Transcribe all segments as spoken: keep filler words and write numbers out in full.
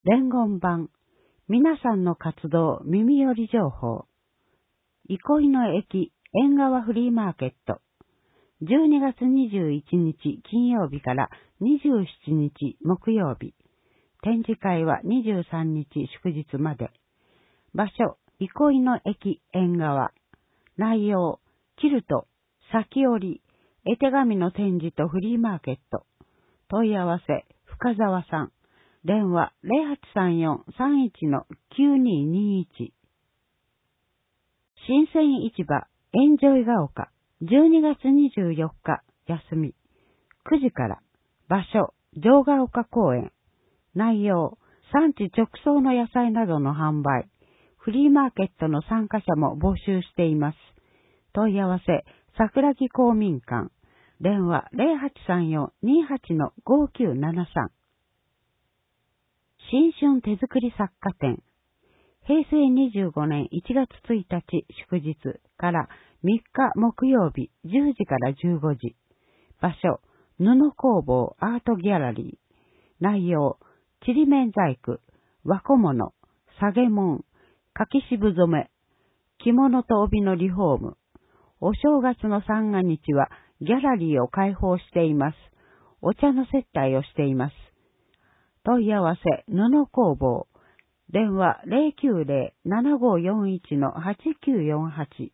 伝言版、皆さんの活動耳寄り情報。憩いの駅縁側フリーマーケット。じゅうにがつにじゅういちにち金曜日からにじゅうしちにち木曜日。展示会はにじゅうさんにち祝日まで。場所、憩いの駅縁側。内容、キルト、先折り、絵手紙の展示とフリーマーケット。問い合わせ、深澤さん。電話 ゼロはちさんよん さんいち きゅうににいち。新鮮市場、エンジョイが丘。じゅうにがつにじゅうよっか、休み。くじから。場所、城ヶ丘公園。内容、産地直送の野菜などの販売。フリーマーケットの参加者も募集しています。問い合わせ、桜木公民館。電話 ゼロはちさんよん にはち ごきゅうななさん。新春手作り作家展。へいせいにじゅうごねんいちがつついたち祝日からみっか木曜日じゅうじからじゅうごじ。場所、布工房アートギャラリー。内容、ちりめん細工、和小物、下げ物、柿渋染め、着物と帯のリフォーム。お正月の三が日はギャラリーを開放しています。お茶の接待をしています。問い合わせ、布工房。電話 ゼロきゅうゼロ ななごよんいち はちきゅうよんはち。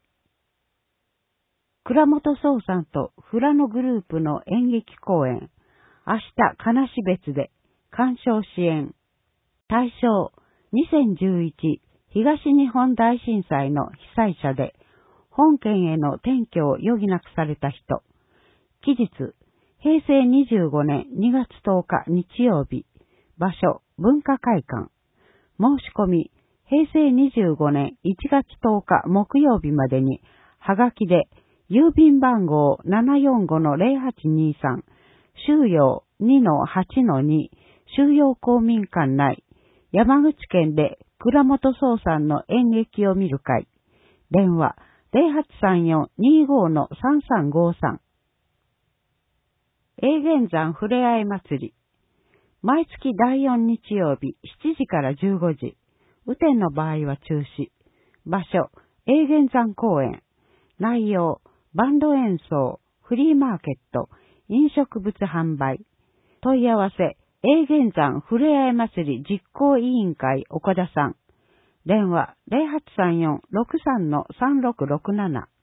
倉本壮さんと富良野グループの演劇公演。明日、金標別で、鑑賞支援。対象、にせんじゅういち東日本大震災の被災者で、本県への転居を余儀なくされた人。期日、へいせいにじゅうごねんにがつとおか日曜日。場所、文化会館。申し込み、へいせいにじゅうごねんいちがつとおか木曜日までに、はがきで、郵便番号 ななよんごのゼロはちにさん、収容 にのはちのに、収容公民館内、山口県で倉本壮さんの演劇を見る会。電話、ゼロはちさんよん にごのさんさんごさん。永源山ふれあい祭り。毎月だいよん日曜日しちじからじゅうごじ。雨天の場合は中止。場所、永源山公園。内容、バンド演奏、フリーマーケット、飲食物販売。問い合わせ、永源山ふれあい祭り実行委員会岡田さん。電話ゼロはちさんよん ろくさんのさんろくろくなな。